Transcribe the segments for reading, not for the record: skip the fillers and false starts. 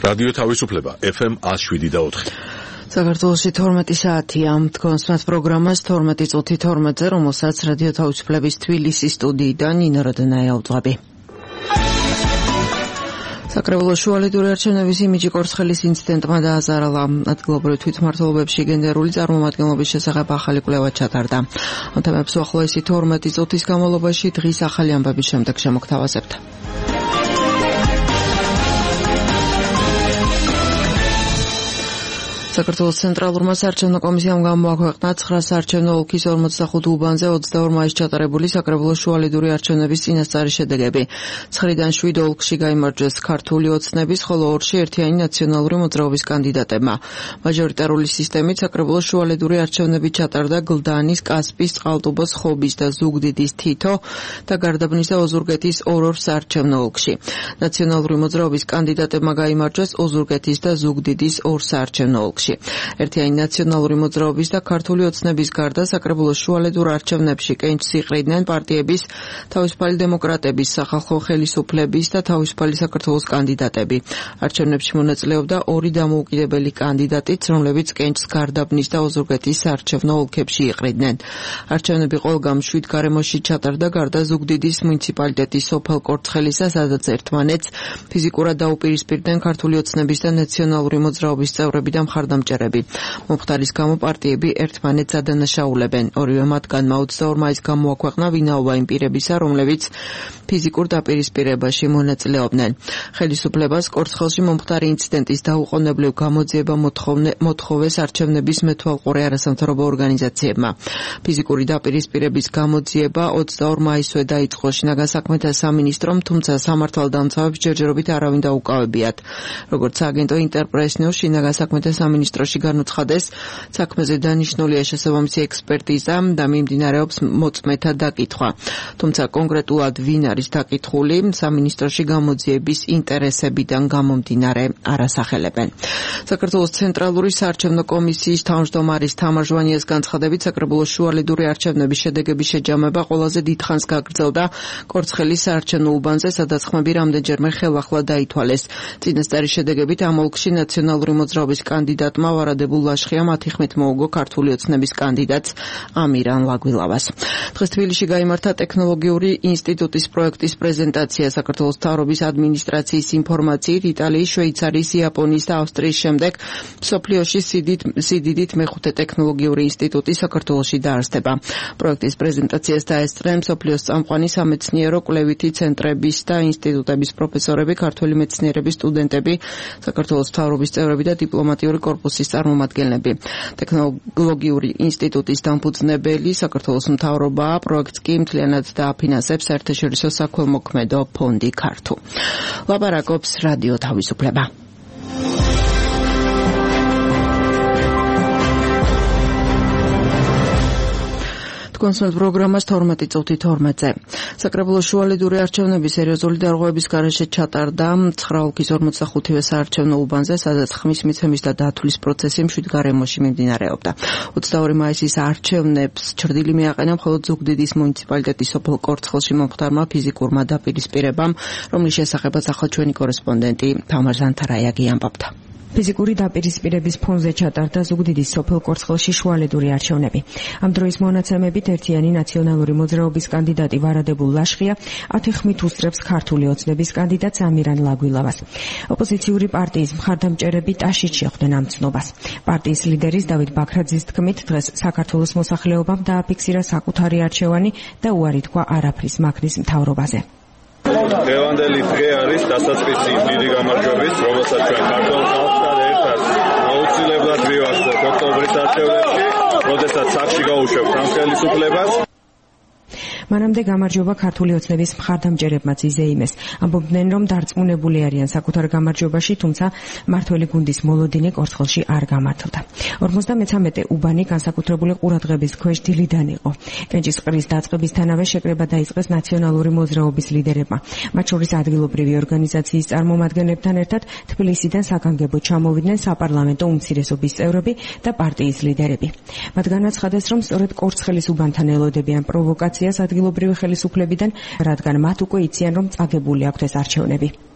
რადიო თავისუფლება FM 107.4. საქართველოში 12 საათია. თქვენს პროგრამას 12 წუთი 12-ზე, რომელსაც რადიო თავისუფლების თბილისის სტუდიიდან ნინო როდნაია უძღვები. საკრებულოს შუალედური არჩევნების იმიჯი კორცხელის ინციდენტმა დააზარალა. ადგილობრივ თვითმმართველობებში გენდერული წარმომადგენლობის შესახებ ახალი კვლევა ჩატარდა. ამ თემებს უახლოესი 12 წუთის განმავლობაში დღის ახალი ამბების შემდეგ შემოგთავაზებთ. საქართველოს ცენტრალურმა საარჩევნო კომისიამ გამოაქვეყნა 9 საარჩევნო ოლქის 45 უბანზე 22 მაისს ჩატარებული საკრებულოს შუალედური არჩევნების წინასწარი შედეგები. 9-დან 7 ოლქში გაიმარჯვეს ქართული ოცნების, ხოლო 2-ში ერთიანი ნაციონალური მოძრაობის კანდიდატებმა. მაჟორიტარული სისტემით საკრებულოს შუალედური არჩევნები ჩატარდა გლდანის, კასპის, წყალტუბოს, ხობის და ზუგდიდის თითო და გარდაბნის და ოზურგეთის 2 საარჩევნო ოლქში. ნაციონალური მოძრაობის კანდიდატებმა გაიმარჯვეს ოზურგეთის და ზუგდიდის 2 საარჩევნო ოლქში. ერთიანი ნაციონალური მოძრაობის და ქართული ოცნების გარდა საკრებულოს შუალედურ არჩევნებში კენჭს იყრიდნენ პარტიების, თავისუფალი დემოკრატების, სახალხო ხელისუფლების და თავისუფალი საქართველოს კანდიდატები. არჩევნებში მონაწილეობდა 2 დამოუკიდებელი კანდიდატიც, რომლებიც კენჭს გარდაბნის და ოზურგეთის საარჩევნო ოლქებში იყრიდნენ. არჩევნები ყველგან 7 გარემოში ჩატარდა, გარდა ზუგდიდის მუნიციპალიტეტის სოფელ კორცხელისა, სადაც ერთმანეთს ფიზიკურად დაუპირისპირდნენ ქართული ოცნების და ნაციონალური მოძრაობის წევრები და მხარდამჭერები. მომხდარის გამო პარტიები ერთმანეთს ადანაშაულებენ. ორივე მათგანმა 22 მაისს გამოაქვეყნა ვინაობა იმ პირებისა, რომლებიც ფიზიკურ დაპირისპირებაში მონაწილეობდნენ. ხელისუფლებას კორცხელში მომხდარი ინციდენტის დაუყოვნებლივ გამოძიება მოთხოვეს არჩევნების მეთვალყურე არასამთავრობო ორგანიზაციებმა. ფიზიკური დაპირისპირების გამოძიება 22 მაისვე დაიწყო შინაგან საქმეთა სამინისტრომ, თუმცა სამართალდამცავებს ჯერჯერობით არავინ დაუკავებიათ. როგორც სააგენტო ინტერპრეს ნიუს შინაგან საქმეთა სამინისტროში განუცხადეს, საქმეზე დანიშნულია შესაბამისი ექსპერტიზა და მიმდინარეობს მოწმეთა დაკითხვა. თუმცა კონკრეტულად ვინ არის დაკითხული, სამინისტროში გამოძიების ინტერესებიდან გამომდინარე არასახელებენ. საქართველოს ცენტრალური საარჩევნო კომისიის თავმჯდომარის თამარ ჟვანიას განცხადებით, საკრებულოს შუალედური არჩევნების შედეგების შეჯამება ყველაზე დიდხანს გაგრძელდა კორცხელის საარჩევნო უბანზე, სადაც ხმები რამდენჯერმე ხელახლა დაითვალეს. წინასწარი შედეგებით ამ ოლქში ნაციონალური მოძრაობის კანდიდატმა ვარადებულ ლაშხია მათი ხმით მოუგო ქართული ოცნების კანდიდატს ამირან ლაგვილავას. დღეს თბილისში გაიმართა ტექნოლოგიური ინსტიტუტის პროექტის პრეზენტაცია. საქართველოს მთავრობის ადმინისტრაციის ინფორმაციით, იტალიის, შვეიცარიის, იაპონიის და ავსტრიის შემდეგ მსოფლიოში სიდიდით მეხუთე ტექნოლოგიური ინსტიტუტი საქართველოში დაარსდება. პროექტის პრეზენტაციას დაესწრნენ მსოფლიოს წამყვანი სამეცნიერო კვლევითი ცენტრების და ინსტიტუტების პროფესორები, ქართველი მეცნიერების სტუდენტები, საქართველოს მთავრობის წევრები და დიპლომატიური კორპუსის წარმომადგენლები. ტექნოლოგიური ინსტიტუტის დამფუძნებელი საქართველოს მთავრობაა, პროექტს კი მთლიანად დააფინანსებს საერთაშორისო საქველმოქმედო ფონდი ქართუ. ლაპარაკობს რადიო თავისუფლება. თქვენს პროგრამას 12 წუთი 12-ზე. საკრებულოს შუალედური არჩევნების სერიოზული დარღვევების გარეშე ჩატარდა 9 ოლქის 45-ვე საარჩევნო უბანზე, სადაც ხმის მიცემის და დათვლის პროცესი 7 გარემოში მიმდინარეობდა. 22 მაისის არჩევნებს ჩრდილი მიაყენა მხოლოდ ზუგდიდის მუნიციპალიტეტის სოფელ კორცხელში მომხდარმა ფიზიკურმა დაპირისპირებამ, რომლის შესახებაც ახლა ჩვენი კორესპონდენტი თამარ ზანთარაიაგი ამბობდა. ფიზიკური დაპირისპირების ფონზე ჩატარდა ზუგდიდის სოფელ კორცხელში შუალედური არჩევნები. ამ დროის მონაცემებით ერთიანი ნაციონალური მოძრაობის კანდიდატი ვარადებულ ლაშხია 10 ხმით უსწრებს ქართული ოცნების კანდიდატს ამირან ლაგვილავას. ოპოზიციური პარტიის მხარდამჭერები ტაშით შეხვდნენ ამ ცნობას. პარტიის ლიდერის დავით ბაქრაძის თქმით, დღეს საქართველოს მოსახლეობამ დააფიქსირა საკუთარი არჩევანი და უარი თქვა არაფრის მაქრის მთავრობაზე. დღევანდელი დღე არის დასაწყისი დიდი გამარჯვების, რომელსაც ჩვენ ქართულ ხალხთან ერთად აუცილებლად მივახცევთ ოქტომბრის არჩევნებში, როდესაც სახში გაუშვებთ ამ ხელისუფლებას. მანამდე გამარჯვება ქართული ოცნების მხარდამჭერებმაც იზეიმეს. ამბობდნენ, რომ დარწმუნებული არიან საკუთარ გამარჯვებაში, თუმცა მართველი გუნდის მოლოდინი კორცხელში არ გამართლდა. 53 უბანი განსაკუთრებული ყურადღების ქვეშ დილიდან იყო. კენჭის ყრის დაწყებისთანავე შეკრება დაიწყეს ნაციონალური მოძრაობის ლიდერებმა. მათ შორის ადგილობრივი ორგანიზაციის წარმომადგენლებთან ერთად თბილისიდან საგანგებოდ ჩამოვიდნენ საპარლამენტო უმცირესობის წევრები და პარტიის ლიდერები. მათ განაცხადეს, რომ სწორედ კორცხელის უბანთან ელოდებიან პროვოკაციას ადგილობრივი ხელისუფლებიდან, რადგან მათ უკვე იციან, რომ წაგებული აქვთ ეს არჩევნები.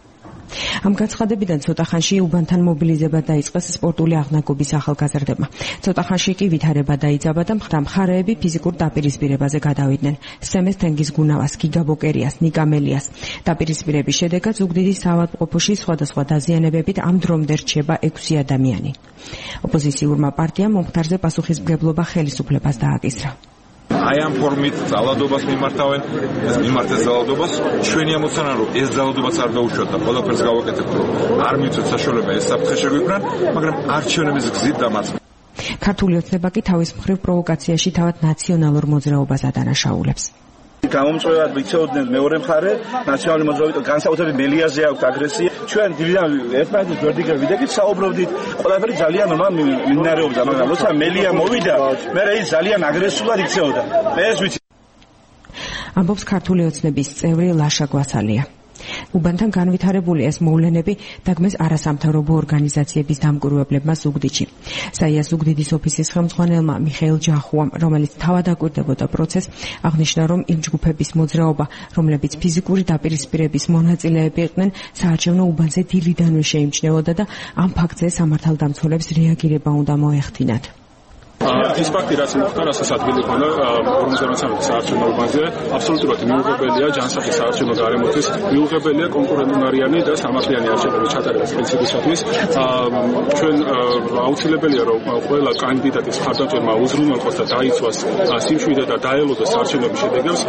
Ამ გაცხადებიდან ცოტა ხანში უბანთან მობილიზება დაიწყეს სპორტული აღნაგობის ახალგაზრდებმა. ცოტა ხანში კი ვითარება დაიძაბა და მხარეები ფიზიკურ დაპირისპირებაზე გადავიდნენ. სემეს თენგიზ გუნავას, გიგა ბოკერიას, ნიკა მელიას. დაპირისპირების შედეგად ზუგდიდის საავადმყოფოში სხვადასხვა დაზიანებებით ამ დრომდე რჩება 6 ადამიანი. ოპოზიციურმა პარტიამ მომხდარზე პასუხისმგებლობა ხელისუფლებას დააკისრა. აი ამ ფორმით ძალადობას მიმართავენ, ეს მიმართეს ძალადობას, ჩვენი ამოცანა რომ ეს ძალადობაც არ გაუშვათ და ყველაფერს გავაკეთებთ, რომ არ მივცეთ საშუალება ეს საფრთხე შეგვიქმნან, მაგრამ არჩევნების გზით დამარცხდა. ქართული ოცნება კი თავის მხრივ პროვოკაციაში თავად ნაციონალურ მოძრაობას ადანაშაულებს. გამომწვევად ვიცოდნენ მეორე მხარე ნაციონალური მოძრაობა განსაკუთრებით მელიაზე აქვს აგრესია ჩვენ დილიდან ერთმანეთის გვერდიგერ ვიდექით საუბრობდით ყველაფერი ძალიან ნორმალ მინარეობდა მაგრამ როცა მელია მოვიდა მე ის ძალიან აგრესიულად იქცეოდა მე ეს ვიცი ამბობს ქართული ოცნების წევრი ლაშა გვასალია. უბანთან განვითარებული ეს მოვლენები დაგმეს არასამთავრობო ორგანიზაციების დამკვირვებლებმა ზუგდიდში. საია ზუგდიდის ოფისის ხელმძღვანელმა მიხეილ ჯახუამ, რომელიც თავად აკვირდებოდა პროცესს, აღნიშნა, რომ იმ ჯგუფების მოძრაობა, რომლებიც ფიზიკური დაპირისპირების მონაწილეები იყვნენ, საარჩევნო უბანზე დილიდანვე შეიმჩნეოდა და ამ ფაქტზე სამართალდამცველებს რეაგირება უნდა მოეხდინათ. ის ფაქტი, რაც მოხდა, რასაც ადგილი ქონდა 53 საარჩევნო უბანზე, აბსოლუტურად მიუღებელია ჯანსაღი საარჩევნო გარემოთის, მიუღებელია კონკურენტუნარიანი და სამართლიანი არჩევნების ჩატარების პრინციპისათვის. ჩვენ აუცილებელია, რომ ყველა კანდიდატის მხარდამჭერმა უზრუნველყოს და დაიცვას სიმშვიდე და დაელოდოს საარჩევნოების შედეგებს.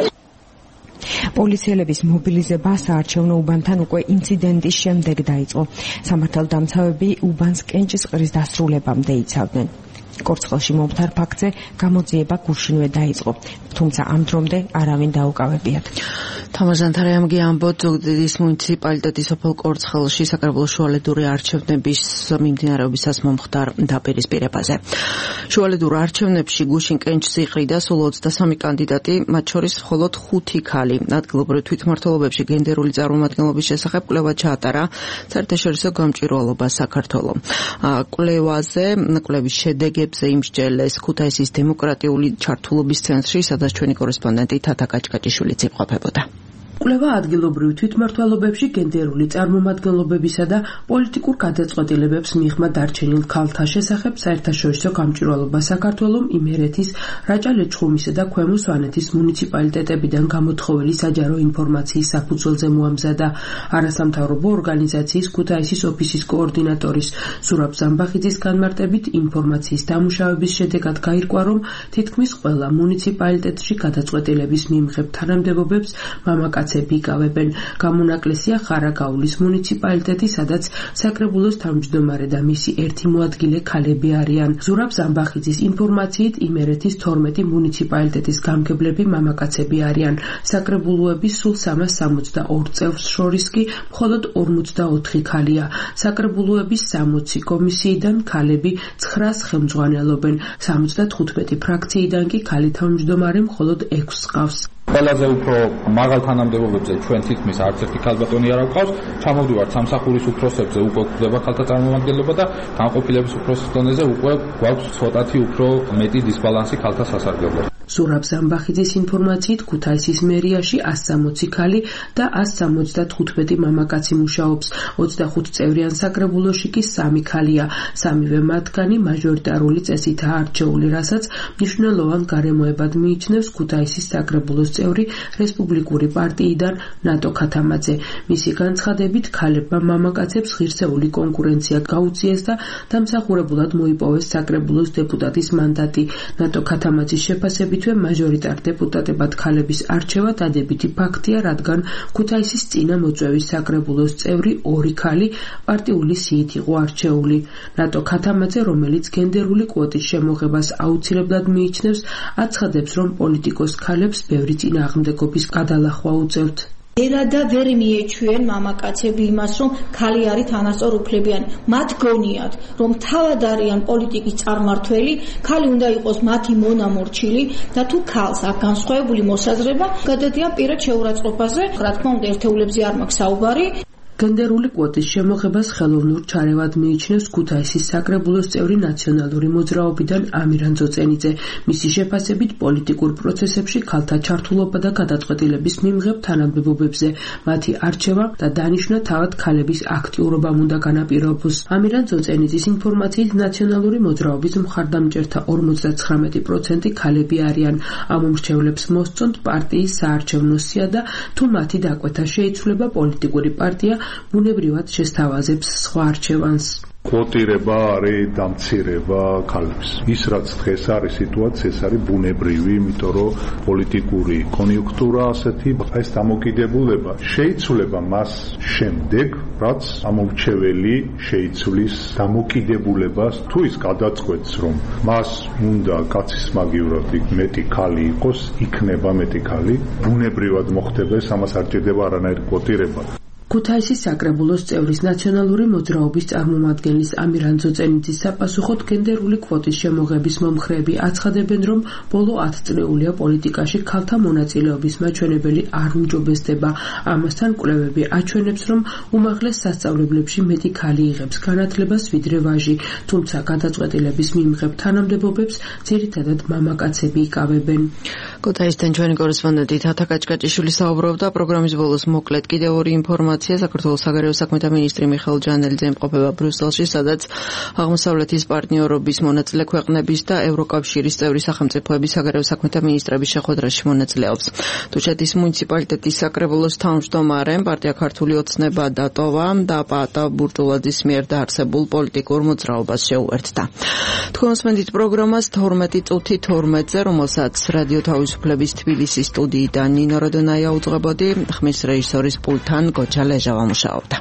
პოლიციელების მობილიზება საარჩევნო უბანთან უკვე ინციდენტის შემდეგ დაიწყო. სამართალდამცავები უბანს კენჭისყრის დასრულებამდე იცავდნენ. კორცხელში მომხდარ ფაქტზე გამოძიება გუშინვე დაიწყო, თუმცა ამ დრომდე არავინ დაუკავებიათ. თამარ ზანთარაიამგი ამბობთ ზუგდიდის მუნიციპალიტეტის სოფელ კორცხელში საკრებულო შუალედური არჩევნების მიმდინარეობისას მომხდარ დაპირისპირებაზე. შუალედურ არჩევნებში გუშინ კენჭს იყრიდა სულ 23 კანდიდატი, მათ შორის მხოლოდ 5 ქალი. ადგილობრივ თვითმმართველობებში გენდერული წარმომადგენლობის შესახებ კვლევა ჩაატარა საერთაშორისო გამჭვირვალობა საქართველო. კვლევის შედეგებზე იმსჯელეს ქუთაისის დემოკრატიული ჩართულობის ცენტრში, სადაც ჩვენი კორესპონდენტი თათა კაჭკაჭიშვილიც იმყოფებოდა. კვლევა ადგილობრივ თვითმმართველობებში გენდერული წარმომადგენლობებისა და პოლიტიკურ გადაწყვეტილებებს მიღმა დარჩენილ ქალთა შესახებ საერთაშორისო გამჭვირვალობა საქართველომ იმერეთის, რაჭა-ლეჩხუმისა და ქვემო სვანეთის მუნიციპალიტეტებიდან გამოთხოვილი საჯარო ინფორმაციის საფუძველზე მოამზადა. არასამთავრობო ორგანიზაციის ქუთაისის ოფისის კოორდინატორის ზურაბ ზამბახიძის განმარტებით ინფორმაციის დამუშავების შედეგად გაირკვა, რომ თითქმის ყველა მუნიციპალიტეტში გადაწყვეტილების მიმღებ თანამდებობებს მამაკაცები იკავებენ. გამონაკლისია ხარაგაულის მუნიციპალიტეტი, სადაც საკრებულოს თავმჯდომარე და მისი ერთი მოადგილე ქალები არიან. ზურაბ ზამბახიძის ინფორმაციით იმერეთის 12 მუნიციპალიტეტის გამგებლები მამაკაცები არიან. საკრებულოების სულ 362 წევრს შორის კი მხოლოდ 54 ქალია. საკრებულოების 60 კომისიიდან ქალები 9-ს ხელმძღვანელობენ. 75 ფრაქციიდან კი ქალი თავმჯდომარე მხოლოდ 6 ყავს. ყველაზე უფრო მაღალ თანამდებობებზე ჩვენ თითქმის არც ერთი ქალბატონი არ გვყავს. ჩამოვდივართ სამსახურის უფროსებზე, უკვე გვხვდება ქალთა წარმომადგენლობა და განყოფილების უფროსის დონეზე უკვე გვაქვს ცოტათი უფრო მეტი დისბალანსი ქალთა სასარგებლოდ. ზურაბ ზამბახიძის ინფორმაციით ქუთაისის მერიაში 160 ქალი და 175 მამაკაცი მუშაობს. 25 წევრიან საკრებულოში კი 3 ქალია. სამივე მათგანი მაჟორიტარული წესითაა არჩეული, რასაც მნიშვნელოვან გარემოებად მიიჩნევს ქუთაისის საკრებულოს წევრი რესპუბლიკური პარტიიდან ნატო ქათამაძე. მისი განცხადებით, ქალებმა მამაკაცებს ღირსეული კონკურენცია გაუწიეს და დამსახურებულად მოიპოვეს საკრებულოს დეპუტატის მანდატი. ნატო ქათამაძის შეფასებით მაჟორიტარ დეპუტატებად ქალების არჩევა დადებითი ფაქტია, რადგან ქუთაისის წინა მოწვევის საკრებულოს წევრი 2 ქალი პარტიული სიით იყო არჩეული. ნატო ქათამაძე, რომელიც გენდერული კვოტის შემოღებას აუცილებლად მიიჩნევს, აცხადებს, რომ პოლიტიკოს ქალებს ბევრი წინააღმდეგობის გადალახვა უწევთ. ერა და ვერ მიეჩვენ მამაკაცები იმას, რომ ქალი არის თანასწორ უფლებიანი. მათ გონიათ, რომ თავად არიან პოლიტიკის წარმართველი, ქალი უნდა იყოს მათი მონამორჩილი და თუ ქალს აქვს განსხვავებული მოსაზრება, გადადიან პირად შეურაცხყოფაზე. რა თქმა უნდა, ერთეულებზე არ მაქვს საუბარი. გენდერული კვოტის შემოღებას ხელოვნურ ჩარევად მიიჩნევს ქუთაისის საკრებულოს წევრი ნაციონალური მოძრაობიდან ამირან ძოწენიძე. მისი შეფასებით პოლიტიკურ პროცესებში ქალთა ჩართულობა და გადაწყვეტილების მიმღებ თანამდებობებზე მათი არჩევა და დანიშვნა თავად ქალების აქტიურობამ უნდა განაპირობოს. ამირან ძოწენიძის ინფორმაციით ნაციონალური მოძრაობის მხარდამჭერთა 59% ქალები არიან. ამ უმრჩევლებს მოსწონთ პარტიის საარჩევნო სია და თუ მათი დაკვეთა შეიცვლება პოლიტიკური პარტია ბუნებრივად შესთავაზებს სხვა არჩევანს. კვოტირება არის დამცირება ქალებს. ის რაც დღეს არის სიტუაცია, ეს არის ბუნებრივი, იმიტომ რომ პოლიტიკური კონიუნქტურა ასეთი, ეს დამოკიდებულება შეიცვლება მას შემდეგ, რაც ამომრჩეველი შეიცვლის დამოკიდებულებას, თუ ის გადაწყვეტს, რომ მას უნდა კაცის მაგივრად მეტი ქალი იყოს, იქნება მეტი ქალი, ბუნებრივად მოხდება ეს, ამას არ ჭირდება არანაირი კვოტირება. ქუთაისის საკრებულოს წევრის ნაციონალური მოძრაობის წარმომადგენლის ამირან ძოწენიძის საპასუხოდ გენდერული კვოტის შემოღების მომხრეები აცხადებენ, რომ ბოლო 10 წლეულია პოლიტიკაში ქალთა მონაწილეობის მაჩვენებელი არ უმჯობესდება. ამასთან კვლევები აჩვენებს, რომ უმაღლეს სასწავლებლებში მეტი ქალი იღებს განათლებას ვიდრე ვაჟი, თუმცა გადაწყვეტილების მიმღებ თანამდებობებს ძირითადად მამაკაცები იკავებენ. ქუთაისიდან ჩვენი კორესპონდენტი თათა კაჭკაჭიშვილი საუბრობდა. პროგრამის ბოლოს მოკლედ კიდევ ორი ინფორმაცია. საქართველოს საგარეო საქმეთა მინისტრი მიხეილ ჯანელიძე იმყოფება ბრიუსელში, სადაც აღმოსავლეთის პარტნიორობის მონაწილე ქვეყნების და ევროკავშირის წევრი სახელმწიფოების საგარეო საქმეთა მინისტრების შეხვედრაში მონაწილეობს. თუშეთის მუნიციპალიტეტის საკრებულოს თავმჯდომარემ პარტია ქართული ოცნება დატოვა და პაატა ბურჯულაძის მიერ დაარსებულ პოლიტიკურ მოძრაობას შეუერთდა. თქვენ მოსმენთ პროგრამას 12 წუთი 12-ზე, რომელსაც რადიო თავისუფლების თბილისის სტუდიიდან ნინო როდონაია უძღვებოდი, ხმის რეჟისორის პულტთან გოჩა ლეჟავა მუშაობდა.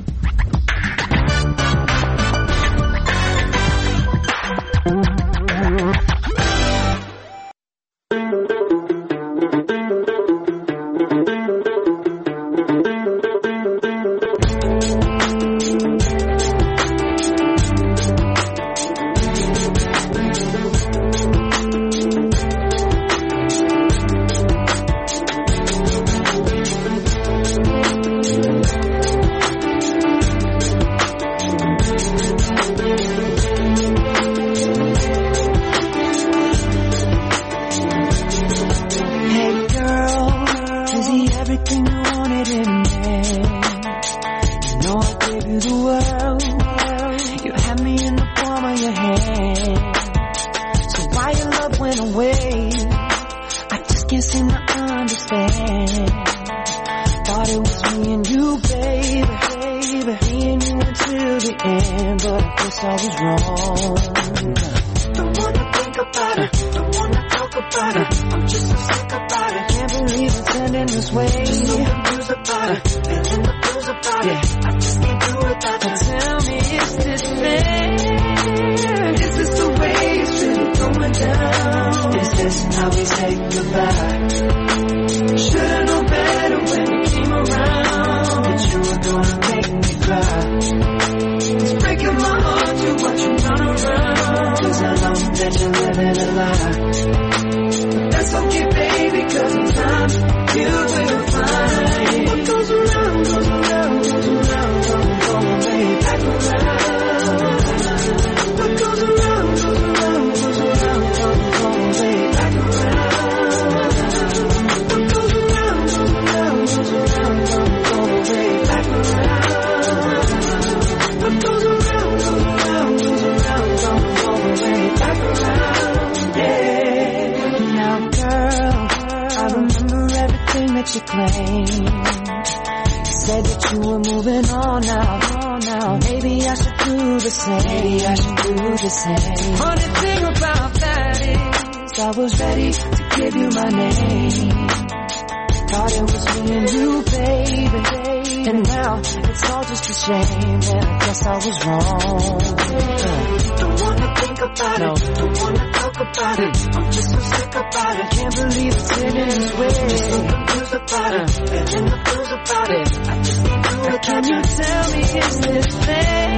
Can you tell me, is this fair?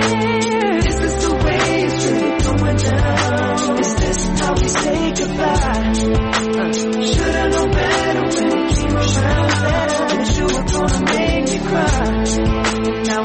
Is this the way it's really going down? Is this how we say goodbye? Should've known better when you came around. That you were gonna make me cry. Now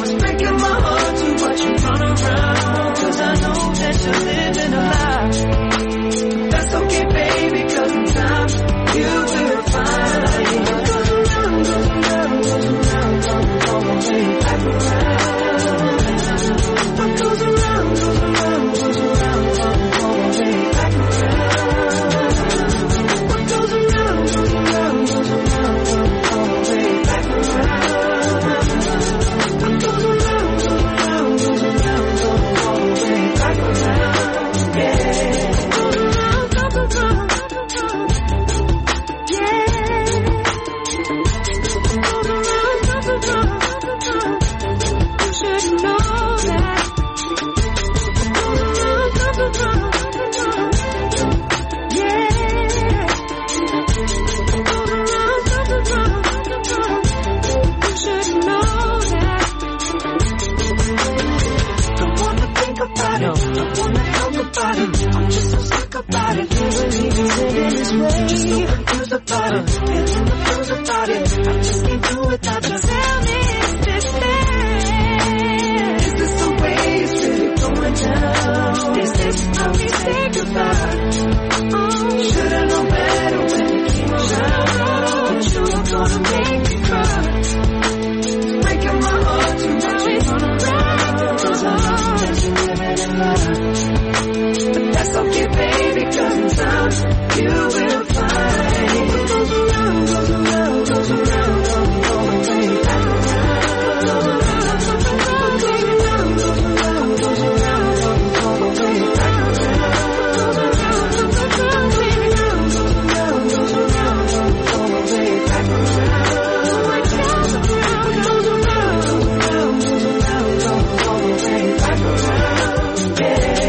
this way. Just so confused about it, feeling confused about it. I just can't do without you. Tell me, is this fair? Is this the way it's really going down? Is this how we say goodbye? Should've known better when you came around. You were gonna make me cry. Breaking my heart to now it's around. You're living in love. But that's okay, baby, 'cause in time you will find what goes around, goes around, goes around, all the way back around. Goes around, goes around, goes around, goes around, goes around, all the way back around. Goes around, goes around, baby, goes around, goes around, all the way back around. Goes around, goes around, goes around, goes around, all the way back around. Yeah.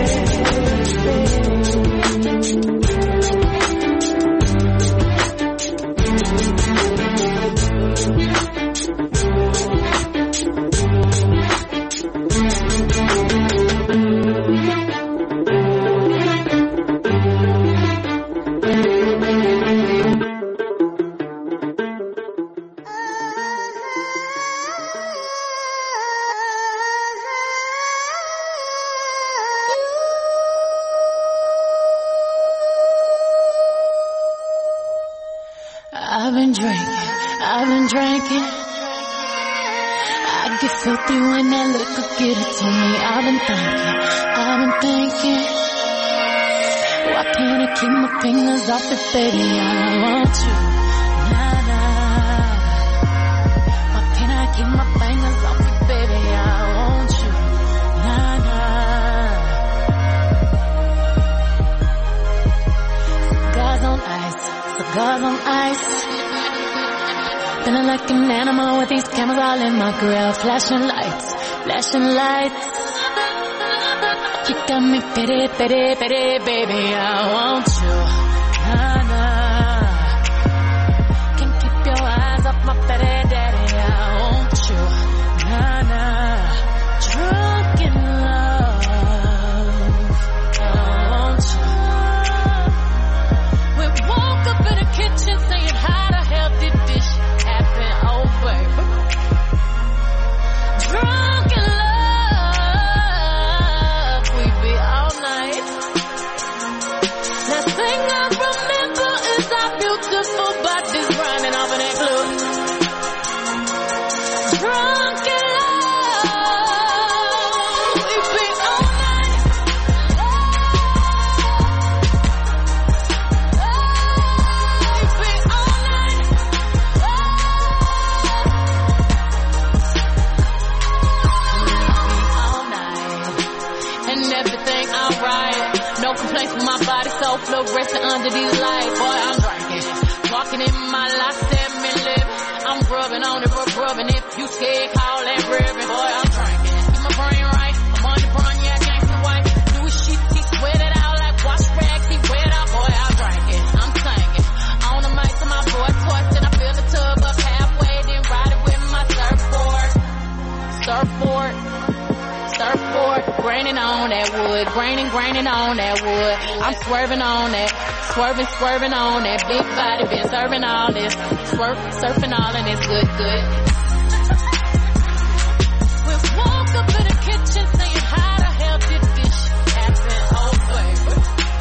I've been drinking. I get filthy when that liquor get it to me. I've been thinking. Why can't I keep my fingers off it, baby? I want you. Nah, nah. Why can't I keep my fingers off it, baby? I want you. Nah, nah. Cigars on ice. Cigars on ice. Feeling like an animal with these cameras all in my grill. Flashing lights, flashing lights. You got me pity, pity, pity, baby. I want you. Nah, nah. Can't keep your eyes off my pity, daddy. I want you. Nah, nah. Drunk in love. I want you. We woke up in the kitchen saying, how the hell did this happen? Oh, baby. Drunk in love. We be all night. Last thing I remember is our beautiful bodies running off in that club. Drunk in love. We be all night. We be all night. All night. And everything alright. No complaints with my body, so fluorescent under these lights. Boy, I'm drinking. Walking in my life, me living. I'm rubbing on it, rubbing. If you scared, call that ribbon. Boy, I'm drinking. Keep my brain right. I'm on the run, yeah, gangsta white. New shit, he sweat it out like wash rags, he wet out. Boy, I'm drinking. I'm singing. On the mic to my boy, twisting. I fill the tub up halfway, then ride it with my surfboard. Surfboard. Surfboard, graining on that wood, graining on that wood. I'm swerving on that, swerving on that big body, been serving all this, surfing all and it's good. We woke up in the kitchen saying, how the hell did this shit happen? Oh, baby.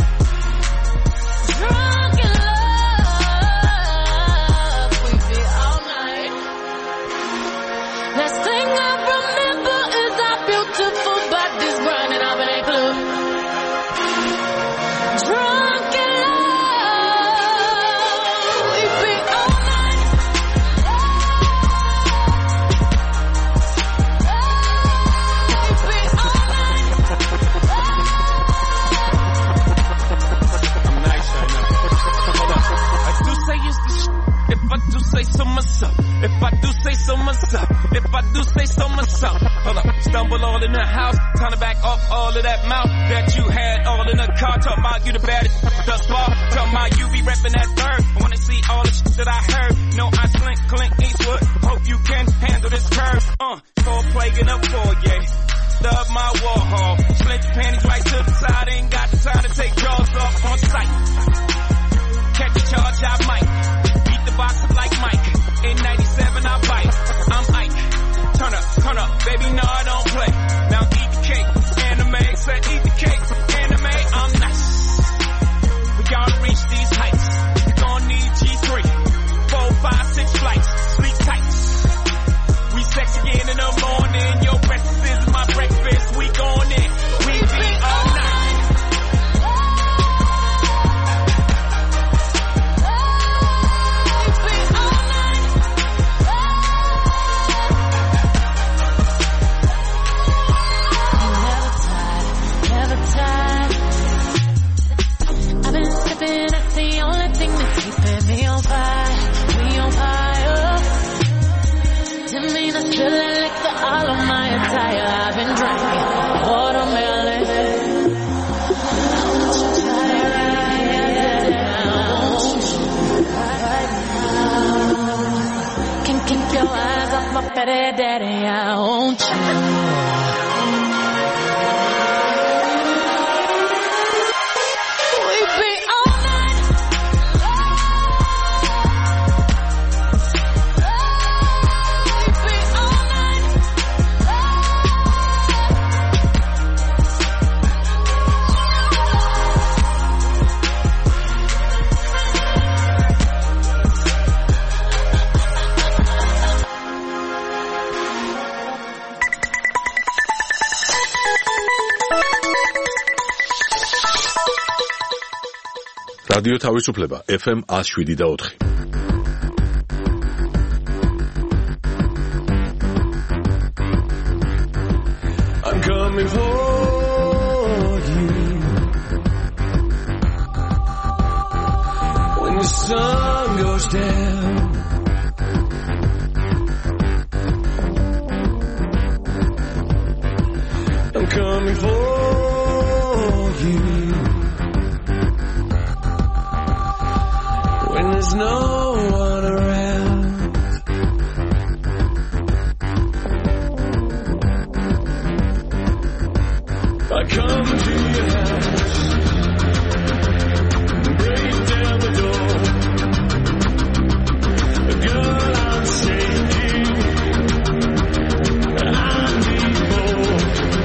Drunk in love, we be all night. Last thing I remember is our beautiful bodies running off in that club. Drunk in love, we be all night. We be all night. I'm nice right now. Hold up. I do say it's the if I do say so myself. If I do say so myself. If I do say so myself. Hold up. Stumble all in the house. Time to back off all of that mouth that you had all in the car. Talking about you the baddest thus far. Talking about you be repping that bird. I wanna see all the shit that I heard. No, I Clint Eastwood. Hope you can handle this curve. Full plague in a foyer. Love my Warhol. Slint your panties right to the side. Ain't got the time to take jaws off on sight. Catch daddy, daddy, I want you. რადიო თავისუფლება FM 107.4. I'm coming for you when the sun goes down. I'm coming for you when there's no one around. I come to your house, break down the door. Girl, I'm shaking, I need more.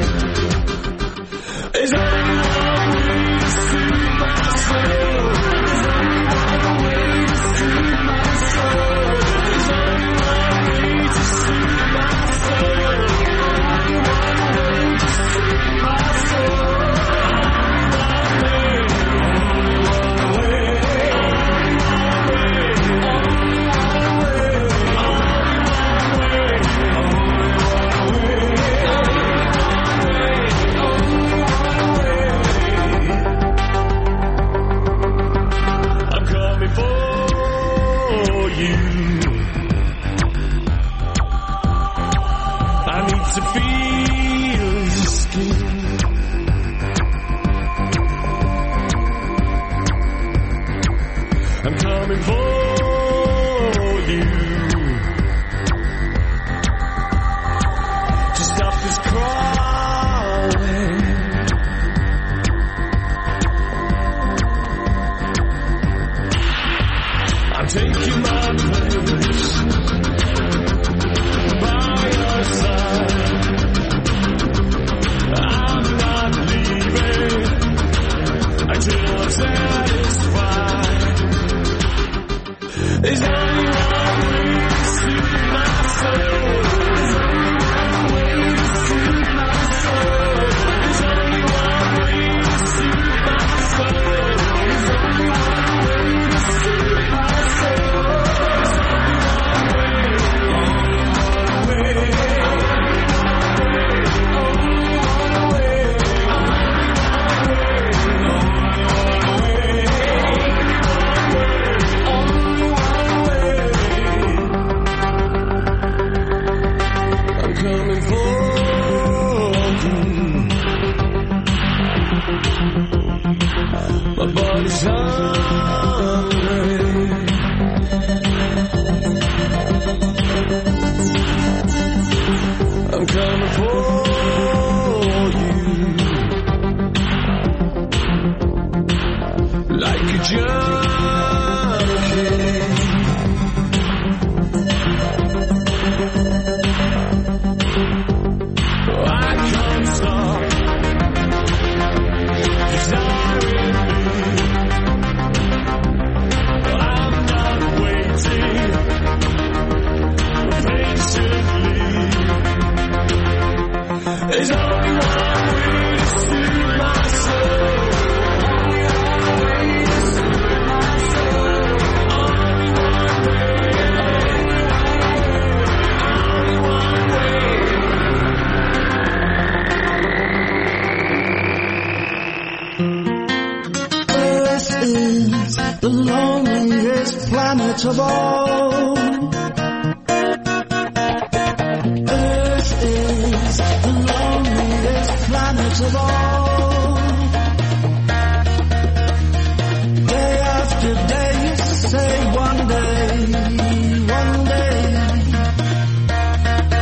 There's only one way to soothe my soul. There's only one way to soothe my soul. There's only one way to soothe my soul. Only one way to soothe my soul. I'm coming for you. I need to feel your skin. I'm coming for you to stop this crawling. I'm taking my place by your side. I'm not leaving until I'm satisfied. There's only one way to soothe my soul. There's only one way to soothe my soul. There's only one way to soothe my soul. There's only one way to soothe my soul. There's only one way, only one way, I'm coming for you. My body's hungry. I'm coming for you like a junkie. I can't stop desiring you. I'm not waiting patiently. There's only one way to soothe my soul. Only one way to soothe my soul. Only one way. Only one way. Earth is the loneliest planet of all. Earth is the loneliest planet of all. Day after day you say one day,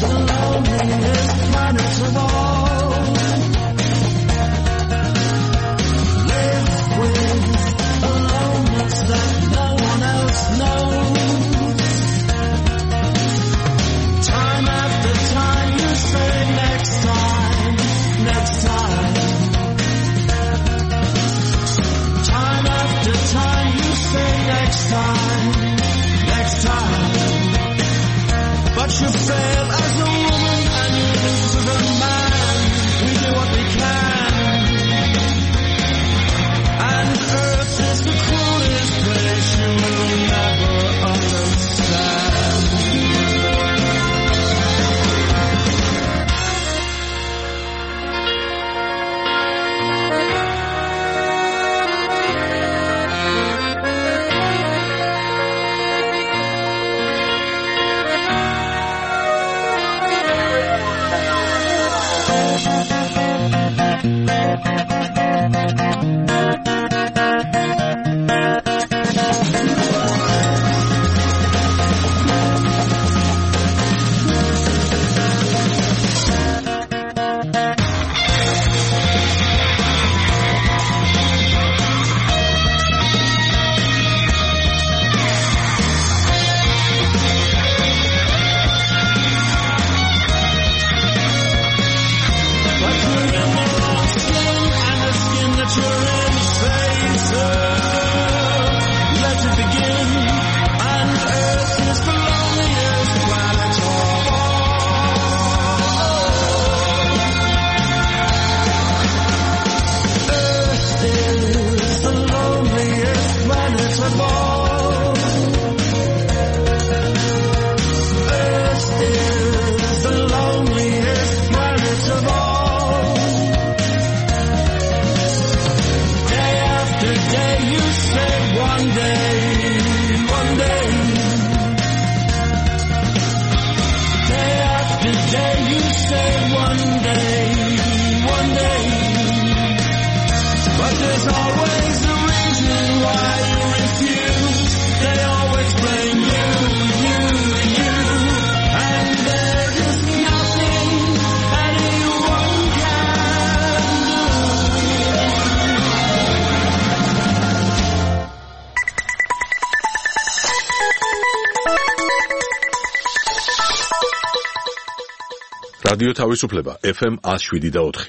რადიო თავისუფლება FM 107.4.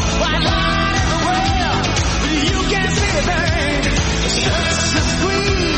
Queen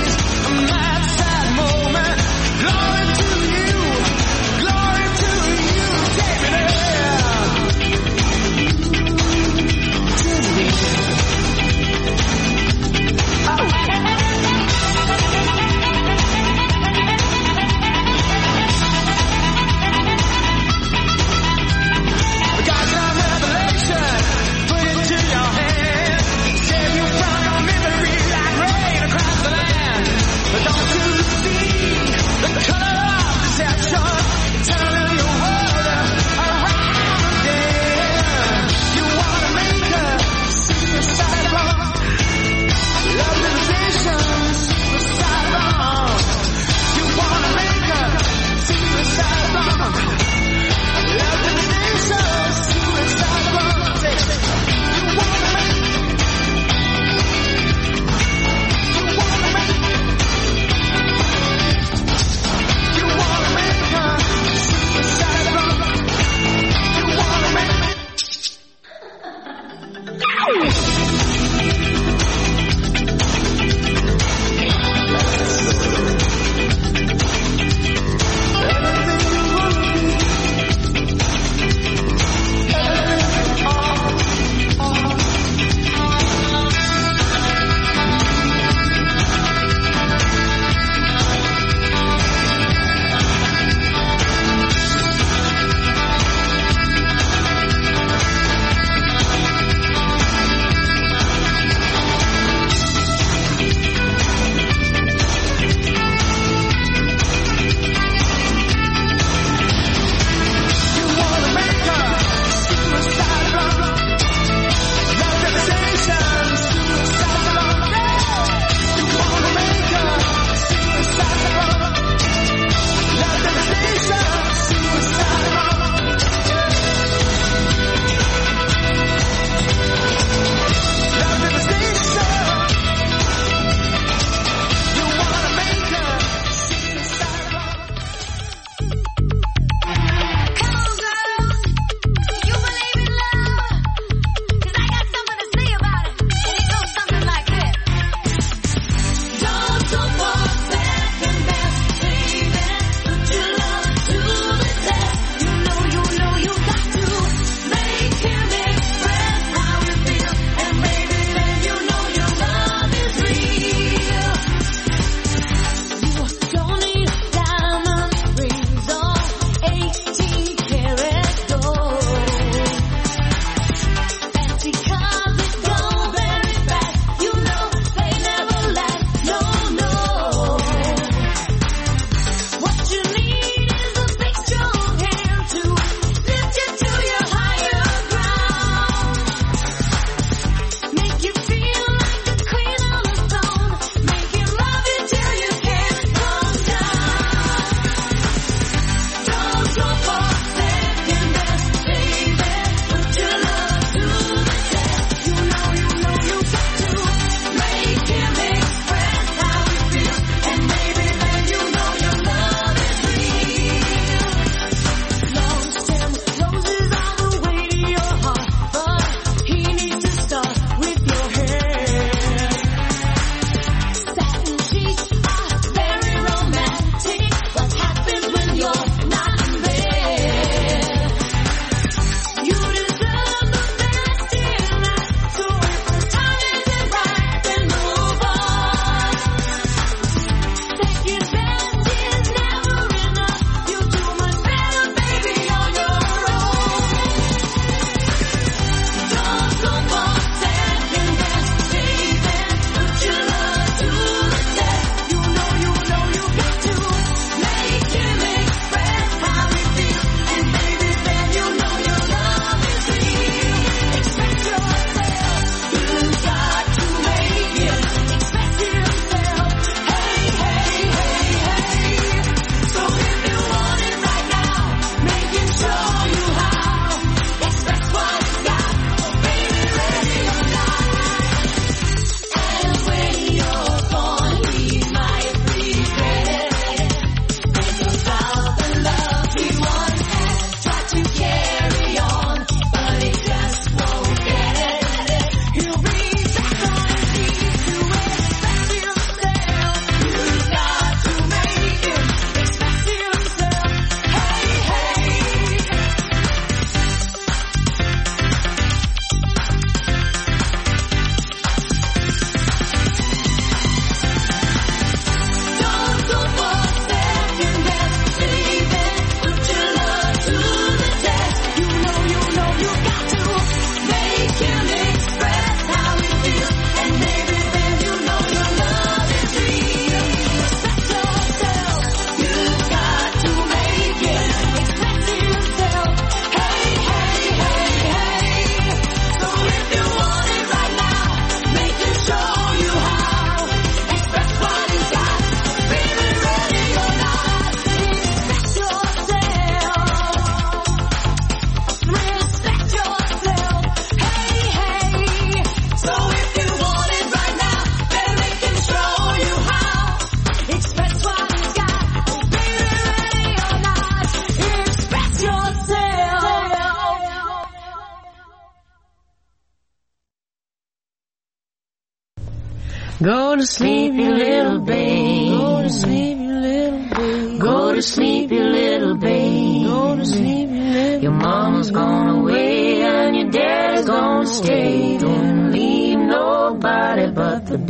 Go to sleep, you little babe. Go to sleep, you little babe. Go to sleep, you little babe. Go to sleep, you little. Your mama's gone away and your dad's gonna stay. Don't leave nobody but the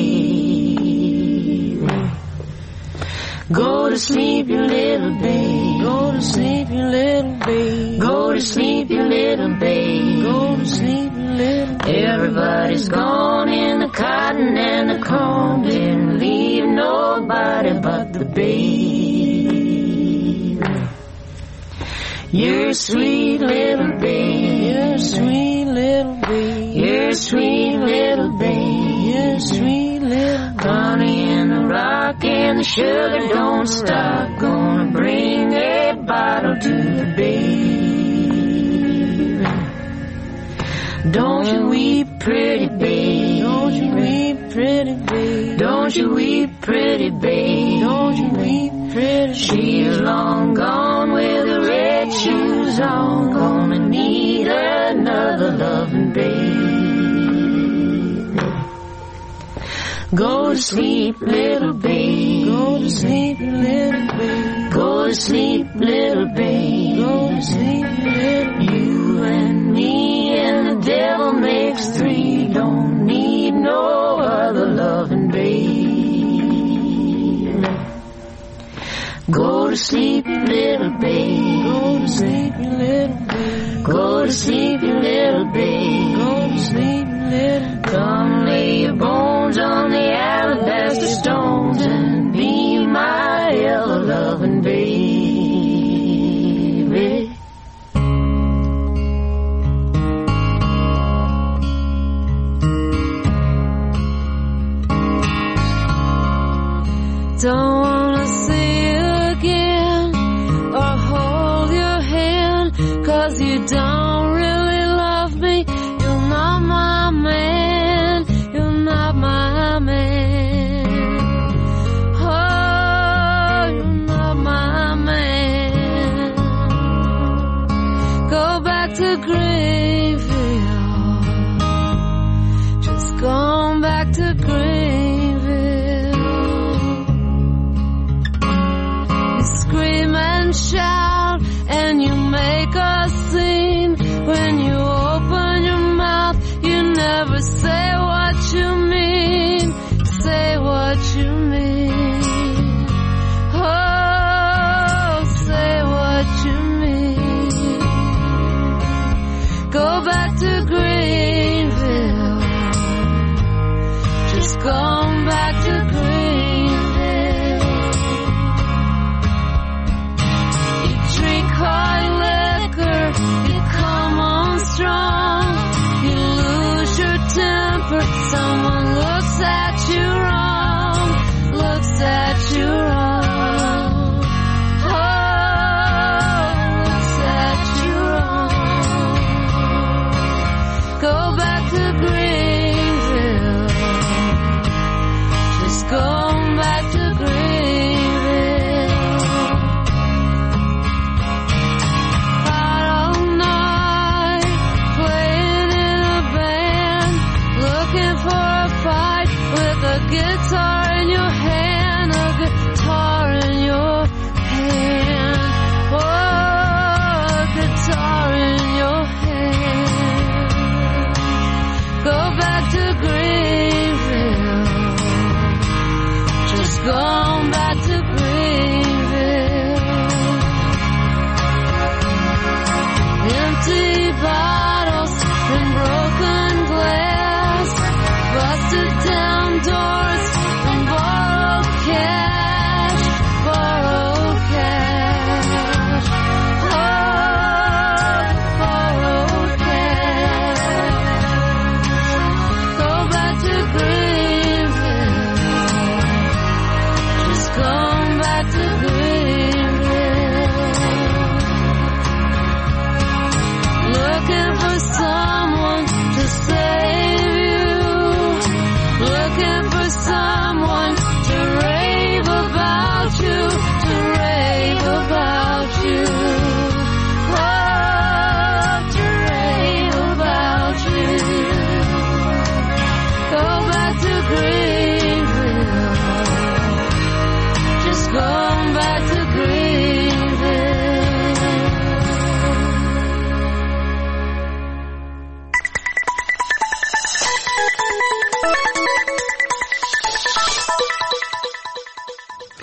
baby. Go to sleep, you little babe. Go to sleep, you little babe. Go to sleep, you little babe. Go to sleep, you little babe. Everybody's gone in the cotton and the corn. Didn't leave nobody but the babe. You're a sweet little babe. You're a sweet little babe. You're a sweet little babe. You're a sweet little babe. Honey in the rock and the sugar don't stop. Gonna bring a bottle to the babe. Don't you weep, pretty babe. Don't you weep, pretty babe. Don't you weep, pretty babe. Don't you weep, pretty babe. She's long gone with the red shoes on. Gonna need another loving babe. Go to sleep, little babe. Go to sleep, little babe. Go to sleep, little babe. Go to sleep, little babe. You and me and the devil makes three. Don't need no other loving babe. Go to sleep, little babe. Go to sleep, little babe. Go to sleep, little babe. Go to sleep, little babe. Come lay your bones on the alabaster stones and be my ever loving baby. Don't wanna see you again or hold your hand, 'cause you don't really love me. You're not my man. You're not my man. Oh, you're not my man. Go back to Greenville. Just going back to Greenville.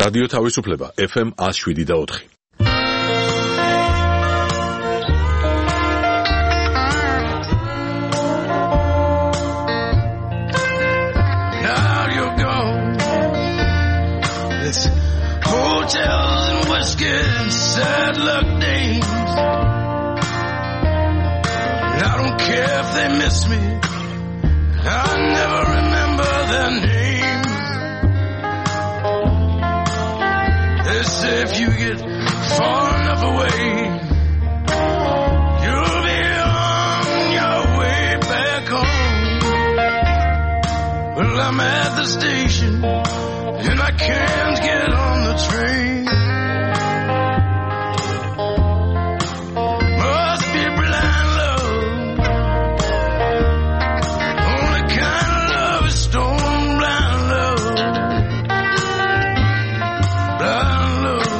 რადიო თავისუფლება FM 107.4. Now you're gone. It's hotels and whiskey and sad luck days. I don't care if they miss me. I never remember their names. They say if you get far enough away, you'll be on your way back home. Well, I'm at the station and I can't get on the train. Must be blind love. Only kind of love is stone blind love. Blind love.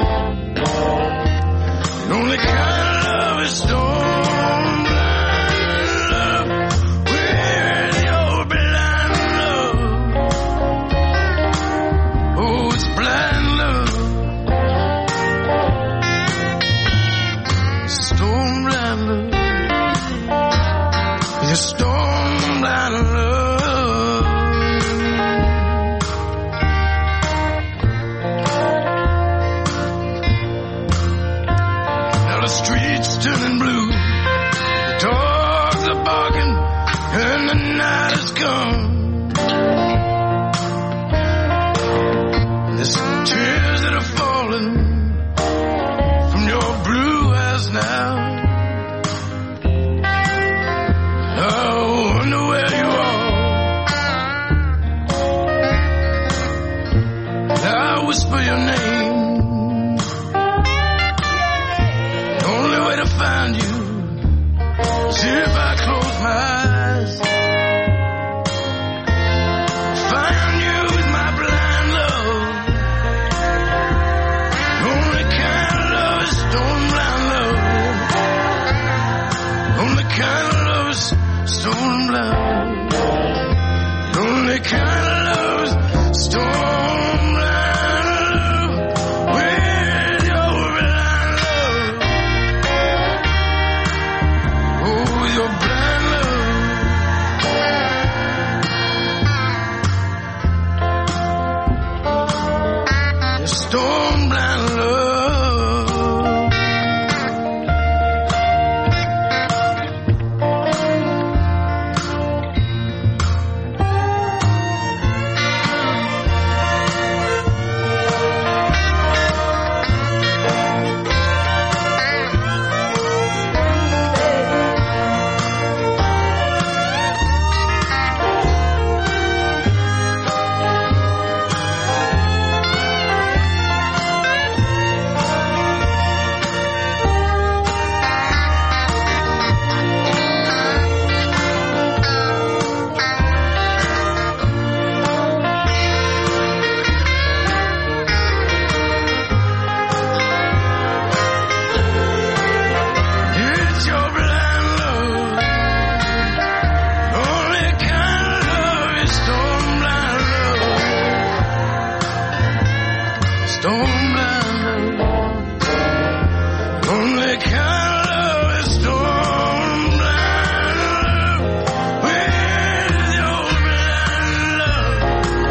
The only kind of love is stone blind love. With your blind love. Oh, it's blind love. Stone blind love. It's stone blind love. Now the streets turning blue, the dogs are barking, and the night has come. There's tears that are falling from your blue eyes now. I wonder where you are. I whisper your name. The only way to find you is if I close my eyes. Find you with my blind love. The only kind of love is stone blind love. The only kind of love is stone blind. The only kind of love is stone blind love. With your blind love. Oh, with your blind love. Your stone blind love. It's your blind love. Only kind of love is stone blind love. Stone blind love. Only kind of love is stone blind love. With your blind love.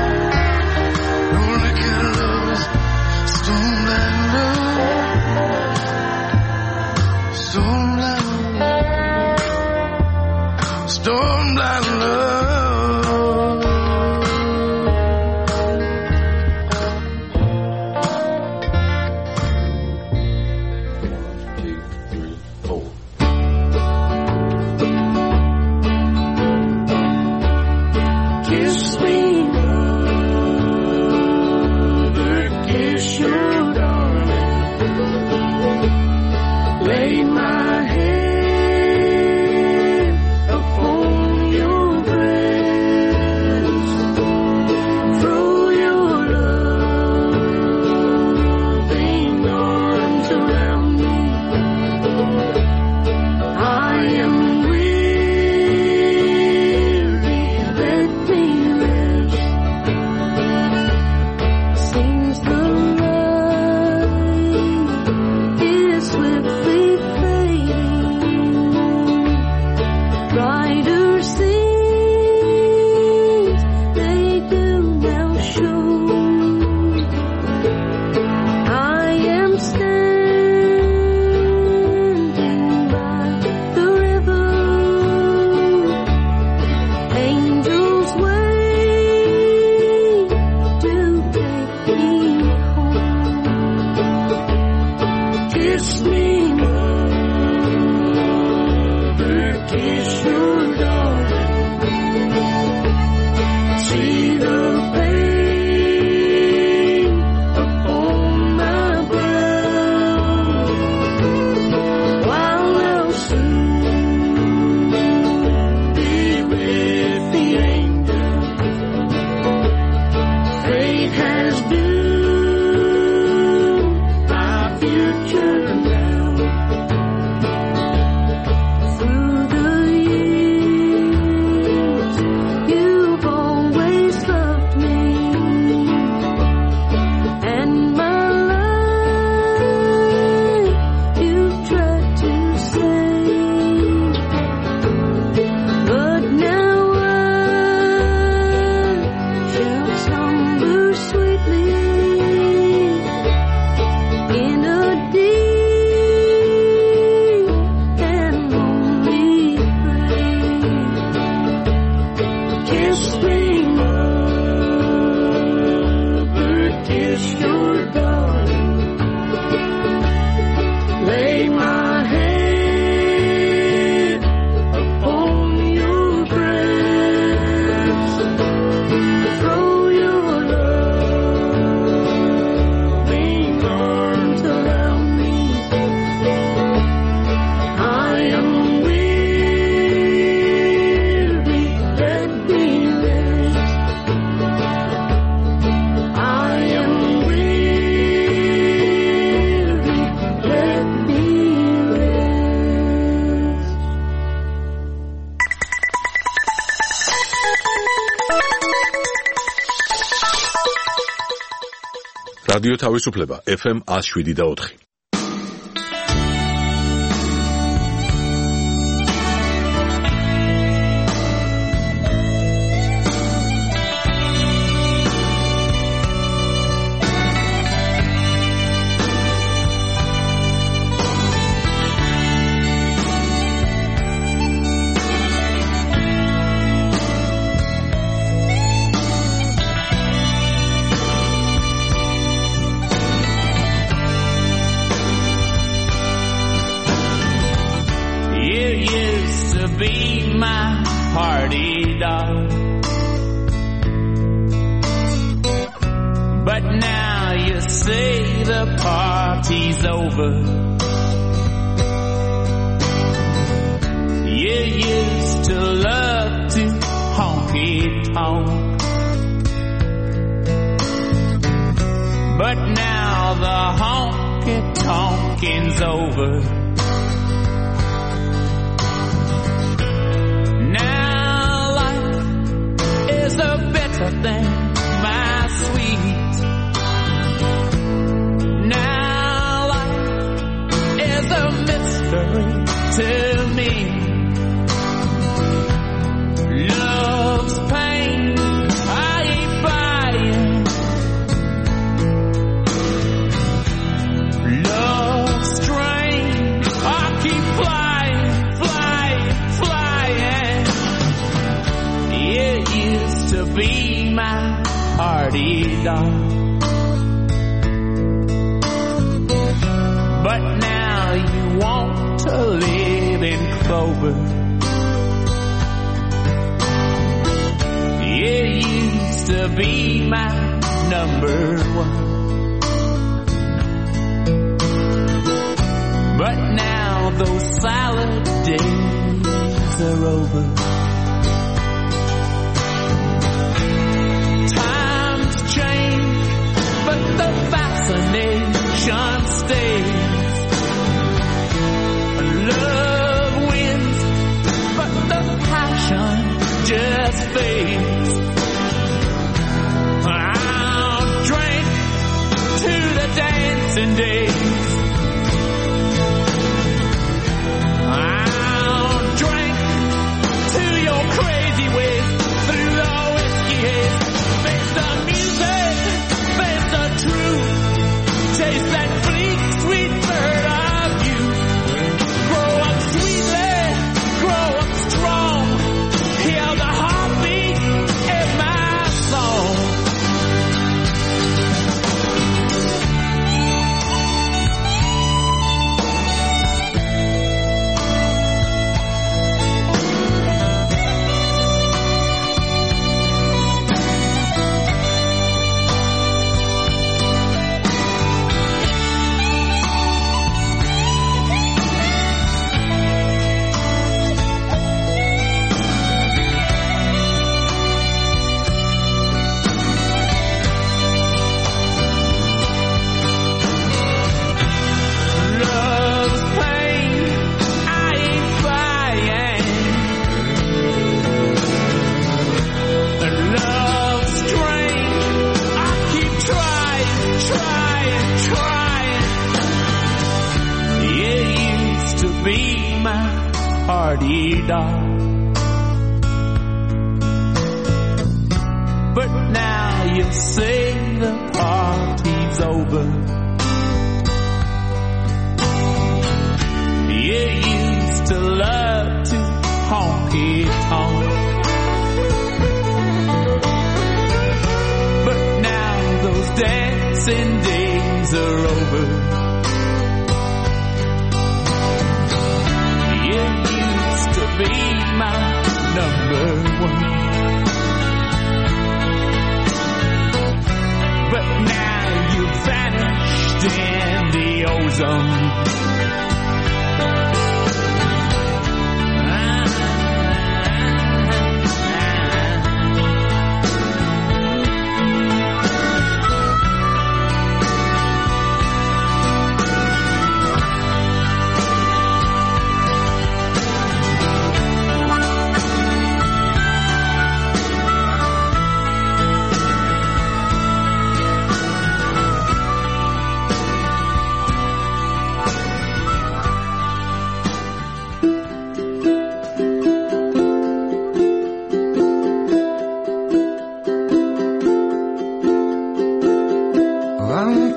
Only kind of love is stone blind love. Stone blind love. Stone blind love. რადიო თავისუფლება FM 107.4.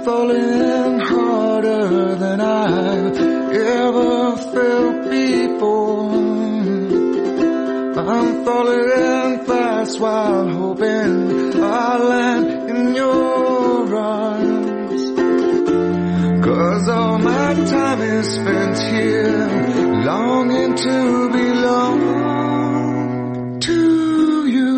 falling harder than I've ever felt before. I'm falling fast while hoping I'll land in your arms. 'Cause all my time is spent here, longing to belong to you.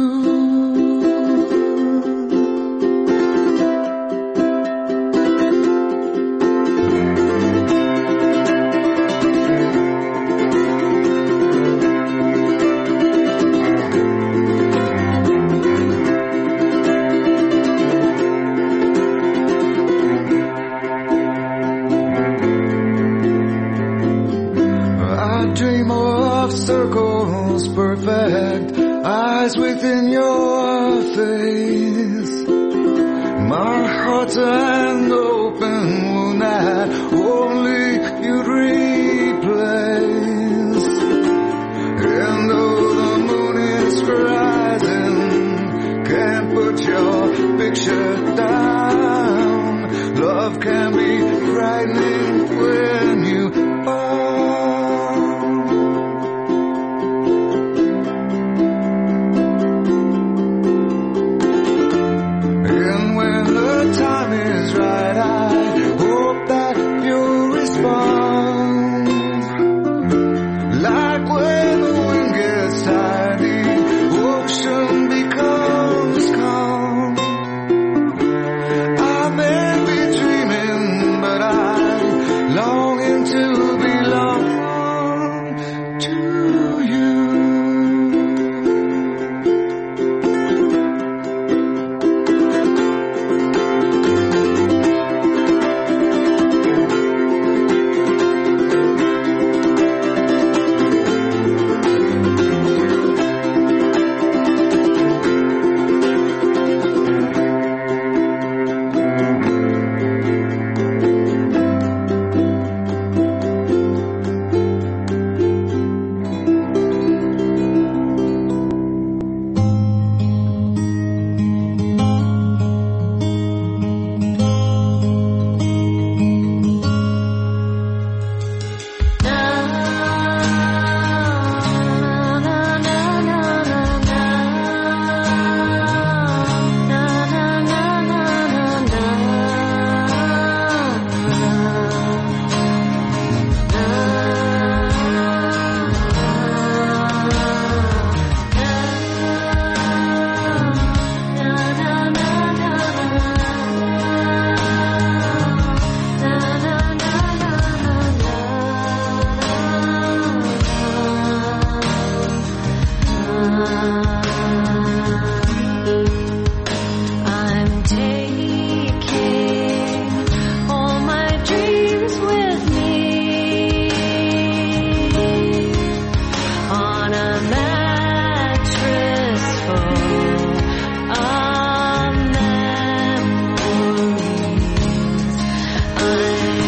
Circles perfect, eyes within your face. My heart's an open wound that only you'd replace. And though the moon is rising, can't put your picture down. Love can be frightening when you fall.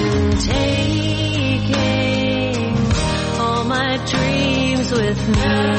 with me.